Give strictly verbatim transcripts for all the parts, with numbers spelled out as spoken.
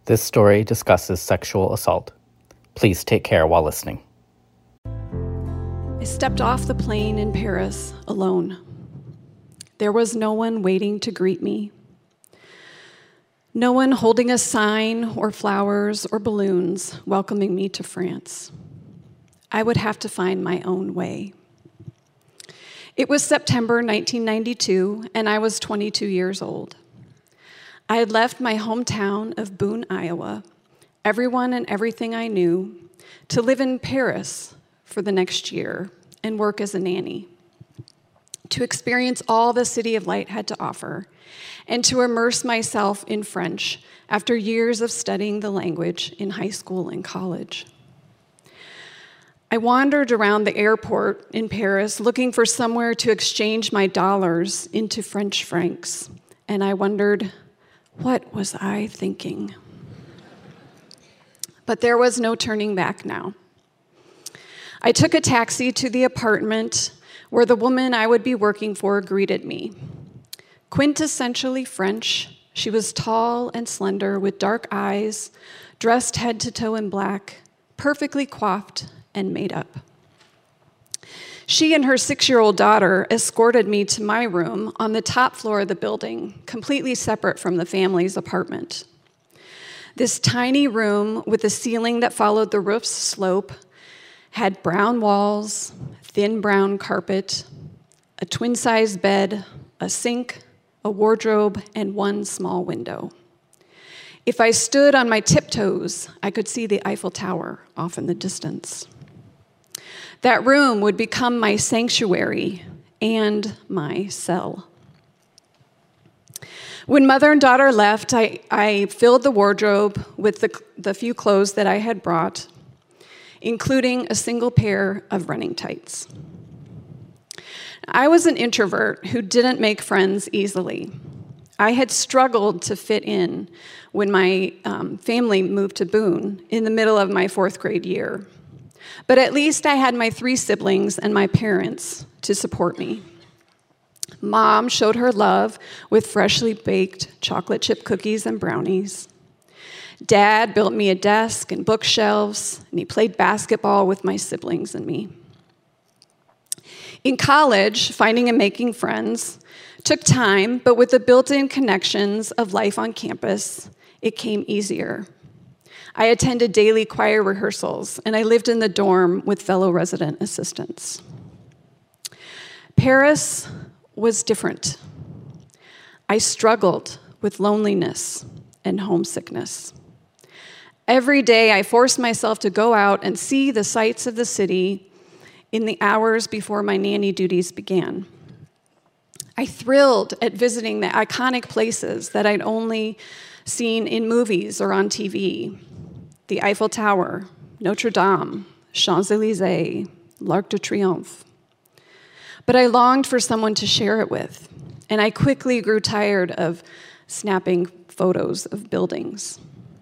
This story discusses sexual assault. Please take care while listening. I stepped off the plane in Paris alone. There was no one waiting to greet me. No one holding a sign or flowers or balloons welcoming me to France. I would have to find my own way. It was September nineteen ninety-two, and I was twenty-two years old. I had left my hometown of Boone, Iowa, everyone and everything I knew, to live in Paris for the next year and work as a nanny, to experience all the City of Light had to offer, and to immerse myself in French after years of studying the language in high school and college. I wandered around the airport in Paris looking for somewhere to exchange my dollars into French francs, and I wondered, what was I thinking? But there was no turning back now. I took a taxi to the apartment where the woman I would be working for greeted me. Quintessentially French, she was tall and slender with dark eyes, dressed head to toe in black, perfectly coiffed and made up. She and her six-year-old daughter escorted me to my room on the top floor of the building, completely separate from the family's apartment. This tiny room with a ceiling that followed the roof's slope had brown walls, thin brown carpet, a twin-sized bed, a sink, a wardrobe, and one small window. If I stood on my tiptoes, I could see the Eiffel Tower off in the distance. That room would become my sanctuary and my cell. When mother and daughter left, I, I filled the wardrobe with the, the few clothes that I had brought, including a single pair of running tights. I was an introvert who didn't make friends easily. I had struggled to fit in when my um, family moved to Boone in the middle of my fourth grade year. But at least I had my three siblings and my parents to support me. Mom showed her love with freshly baked chocolate chip cookies and brownies. Dad built me a desk and bookshelves, and he played basketball with my siblings and me. In college, finding and making friends took time, but with the built-in connections of life on campus, it came easier. I attended daily choir rehearsals, and I lived in the dorm with fellow resident assistants. Paris was different. I struggled with loneliness and homesickness. Every day, I forced myself to go out and see the sights of the city in the hours before my nanny duties began. I thrilled at visiting the iconic places that I'd only seen in movies or on T V. The Eiffel Tower, Notre Dame, Champs-Élysées, l'Arc de Triomphe. But I longed for someone to share it with, and I quickly grew tired of snapping photos of buildings.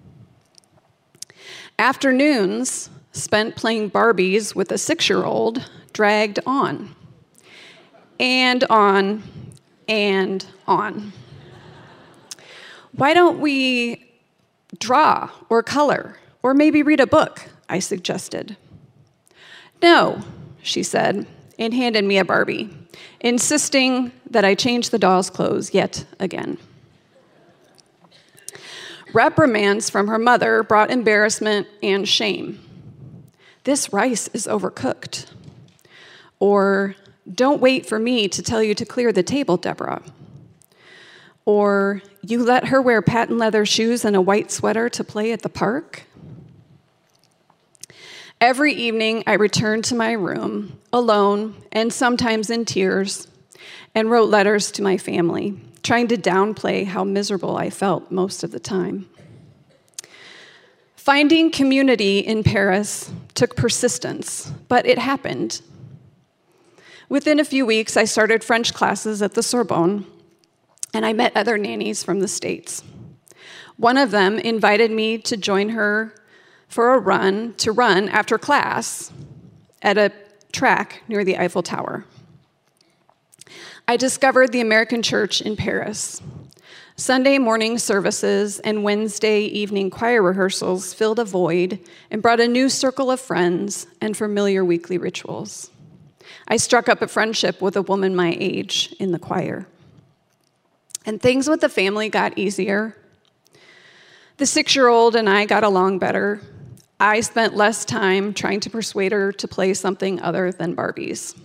Afternoons spent playing Barbies with a six-year-old dragged on, and on, and on. Why don't we draw or color? Or maybe read a book, I suggested. No, she said, and handed me a Barbie, insisting that I change the doll's clothes yet again. Reprimands from her mother brought embarrassment and shame. This rice is overcooked. Or, don't wait for me to tell you to clear the table, Deborah. Or, you let her wear patent leather shoes and a white sweater to play at the park? Every evening, I returned to my room, alone, and sometimes in tears, and wrote letters to my family, trying to downplay how miserable I felt most of the time. Finding community in Paris took persistence, but it happened. Within a few weeks, I started French classes at the Sorbonne, and I met other nannies from the States. One of them invited me to join her for a run, to run after class at a track near the Eiffel Tower. I discovered the American Church in Paris, Sunday morning services and Wednesday evening choir rehearsals filled a void and brought a new circle of friends and familiar weekly rituals. I struck up a friendship with a woman my age in the choir. And things with the family got easier. The six-year-old and I got along better. I spent less time trying to persuade her to play something other than Barbies.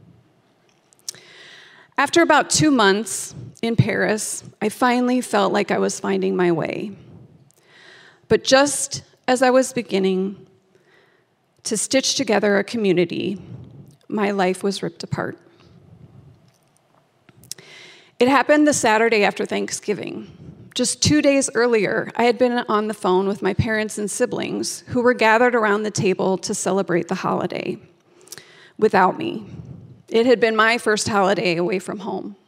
After about two months in Paris, I finally felt like I was finding my way. But just as I was beginning to stitch together a community, my life was ripped apart. It happened the Saturday after Thanksgiving. Just two days earlier, I had been on the phone with my parents and siblings who were gathered around the table to celebrate the holiday without me. It had been my first holiday away from home.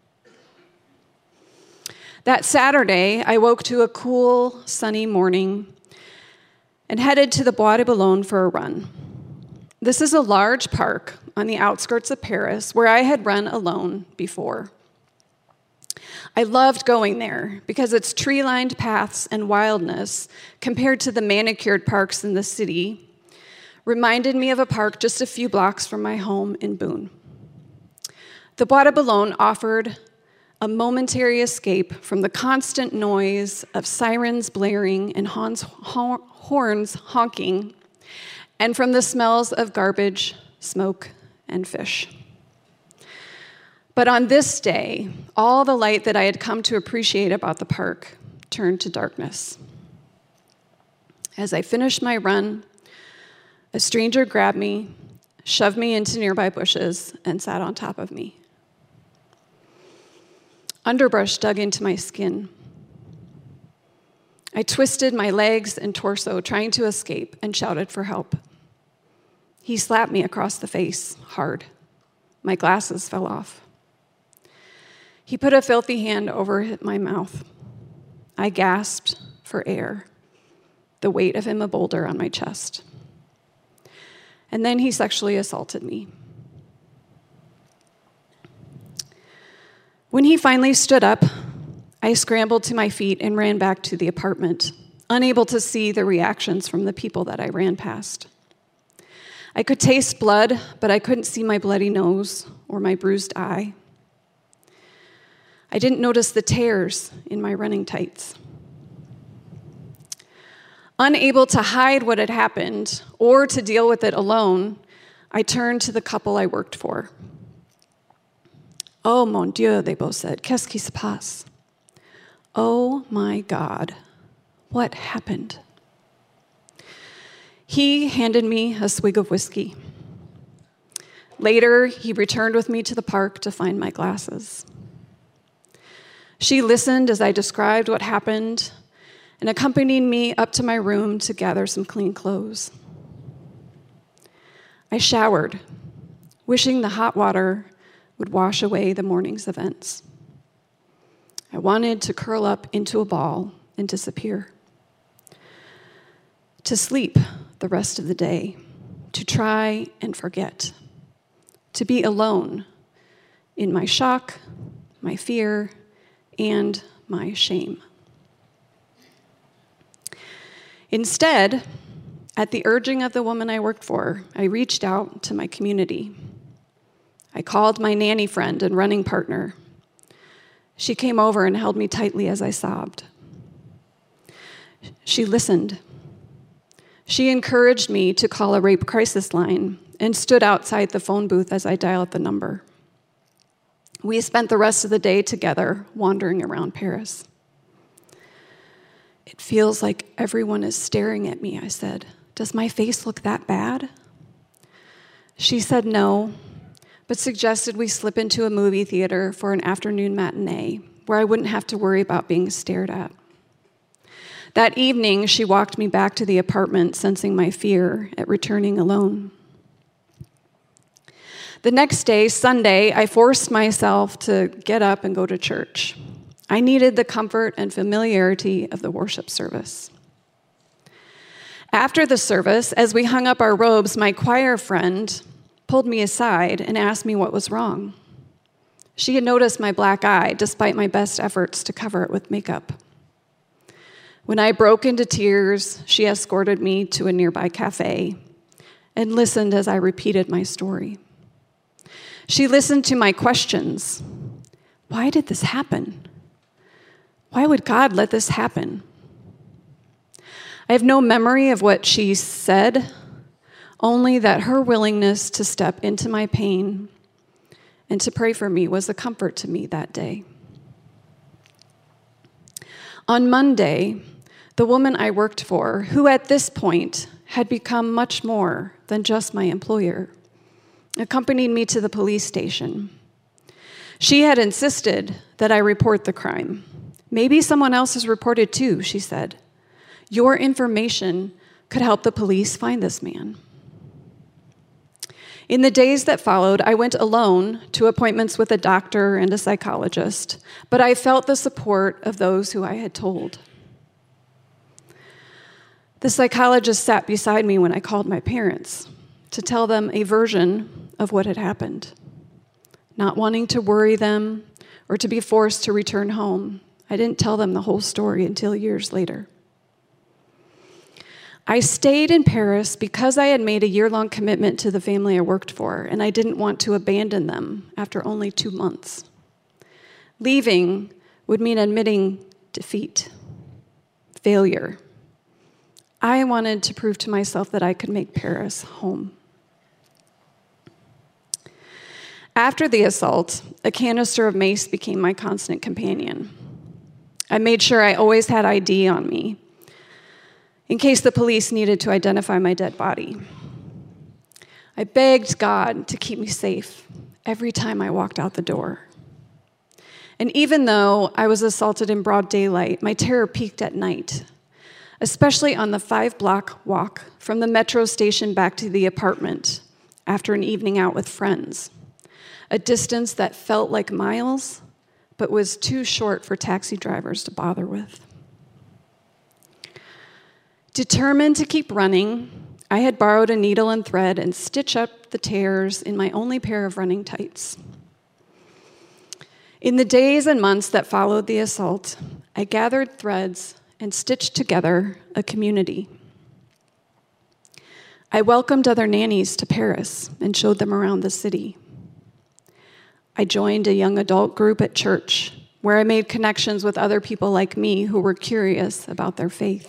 That Saturday, I woke to a cool, sunny morning and headed to the Bois de Boulogne for a run. This is a large park on the outskirts of Paris where I had run alone before. I loved going there because its tree-lined paths and wildness, compared to the manicured parks in the city, reminded me of a park just a few blocks from my home in Boone. The Bois de Boulogne offered a momentary escape from the constant noise of sirens blaring and horns honking, and from the smells of garbage, smoke, and fish. But on this day, all the light that I had come to appreciate about the park turned to darkness. As I finished my run, a stranger grabbed me, shoved me into nearby bushes, and sat on top of me. Underbrush dug into my skin. I twisted my legs and torso, trying to escape, and shouted for help. He slapped me across the face, hard. My glasses fell off. He put a filthy hand over my mouth. I gasped for air, the weight of him a boulder on my chest. And then he sexually assaulted me. When he finally stood up, I scrambled to my feet and ran back to the apartment, unable to see the reactions from the people that I ran past. I could taste blood, but I couldn't see my bloody nose or my bruised eye. I didn't notice the tears in my running tights. Unable to hide what had happened or to deal with it alone, I turned to the couple I worked for. Oh, mon Dieu, they both said. Qu'est-ce qui se passe? Oh, my God. What happened? He handed me a swig of whiskey. Later, he returned with me to the park to find my glasses. She listened as I described what happened and accompanied me up to my room to gather some clean clothes. I showered, wishing the hot water would wash away the morning's events. I wanted to curl up into a ball and disappear. To sleep the rest of the day, to try and forget, to be alone in my shock, my fear, and my shame. Instead, at the urging of the woman I worked for, I reached out to my community. I called my nanny friend and running partner. She came over and held me tightly as I sobbed. She listened. She encouraged me to call a rape crisis line and stood outside the phone booth as I dialed the number. We spent the rest of the day together, wandering around Paris. It feels like everyone is staring at me, I said. Does my face look that bad? She said no, but suggested we slip into a movie theater for an afternoon matinee where I wouldn't have to worry about being stared at. That evening, she walked me back to the apartment, sensing my fear at returning alone. The next day, Sunday, I forced myself to get up and go to church. I needed the comfort and familiarity of the worship service. After the service, as we hung up our robes, my choir friend pulled me aside and asked me what was wrong. She had noticed my black eye, despite my best efforts to cover it with makeup. When I broke into tears, she escorted me to a nearby cafe and listened as I repeated my story. She listened to my questions. Why did this happen? Why would God let this happen? I have no memory of what she said, only that her willingness to step into my pain and to pray for me was a comfort to me that day. On Monday, the woman I worked for, who at this point had become much more than just my employer, accompanied me to the police station. She had insisted that I report the crime. Maybe someone else has reported too, she said. Your information could help the police find this man. In the days that followed, I went alone to appointments with a doctor and a psychologist, but I felt the support of those who I had told. The psychologist sat beside me when I called my parents to tell them a version of what had happened. Not wanting to worry them or to be forced to return home, I didn't tell them the whole story until years later. I stayed in Paris because I had made a year-long commitment to the family I worked for, and I didn't want to abandon them after only two months. Leaving would mean admitting defeat, failure. I wanted to prove to myself that I could make Paris home. After the assault, a canister of mace became my constant companion. I made sure I always had I D on me, in case the police needed to identify my dead body. I begged God to keep me safe every time I walked out the door. And even though I was assaulted in broad daylight, my terror peaked at night, especially on the five-block walk from the metro station back to the apartment after an evening out with friends, a distance that felt like miles, but was too short for taxi drivers to bother with. Determined to keep running, I had borrowed a needle and thread and stitched up the tears in my only pair of running tights. In the days and months that followed the assault, I gathered threads and stitched together a community. I welcomed other nannies to Paris and showed them around the city. I joined a young adult group at church, where I made connections with other people like me who were curious about their faith.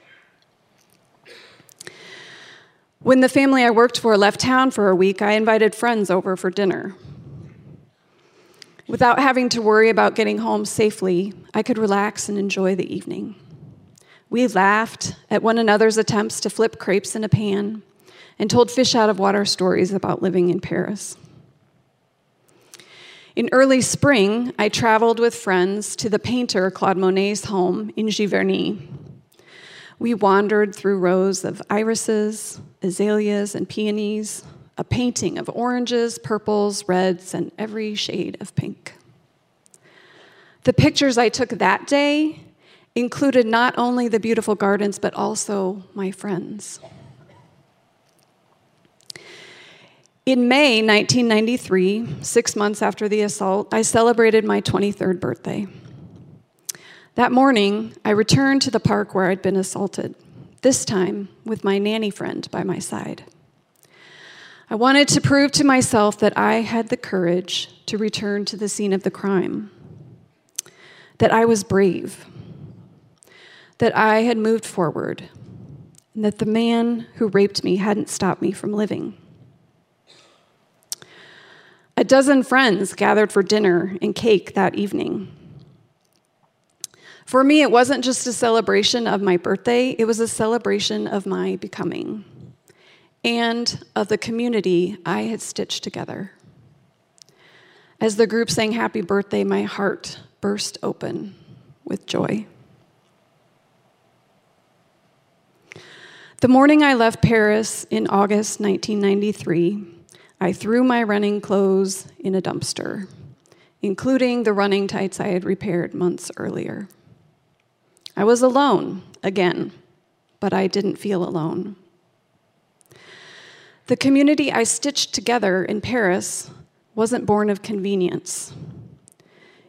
When the family I worked for left town for a week, I invited friends over for dinner. Without having to worry about getting home safely, I could relax and enjoy the evening. We laughed at one another's attempts to flip crepes in a pan and told fish-out-of-water stories about living in Paris. In early spring, I traveled with friends to the painter Claude Monet's home in Giverny. We wandered through rows of irises, azaleas, and peonies, a painting of oranges, purples, reds, and every shade of pink. The pictures I took that day included not only the beautiful gardens, but also my friends. In May nineteen ninety-three, six months after the assault, I celebrated my twenty-third birthday. That morning, I returned to the park where I'd been assaulted, this time with my nanny friend by my side. I wanted to prove to myself that I had the courage to return to the scene of the crime, that I was brave, that I had moved forward, and that the man who raped me hadn't stopped me from living. A dozen friends gathered for dinner and cake that evening. For me, it wasn't just a celebration of my birthday, it was a celebration of my becoming and of the community I had stitched together. As the group sang happy birthday, my heart burst open with joy. The morning I left Paris in August nineteen ninety-three, I threw my running clothes in a dumpster, including the running tights I had repaired months earlier. I was alone, again, but I didn't feel alone. The community I stitched together in Paris wasn't born of convenience.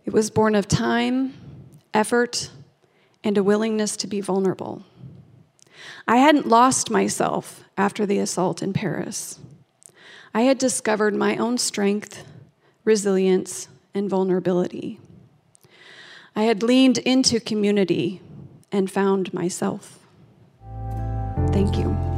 It was born of time, effort, and a willingness to be vulnerable. I hadn't lost myself after the assault in Paris. I had discovered my own strength, resilience, and vulnerability. I had leaned into community and found myself. Thank you.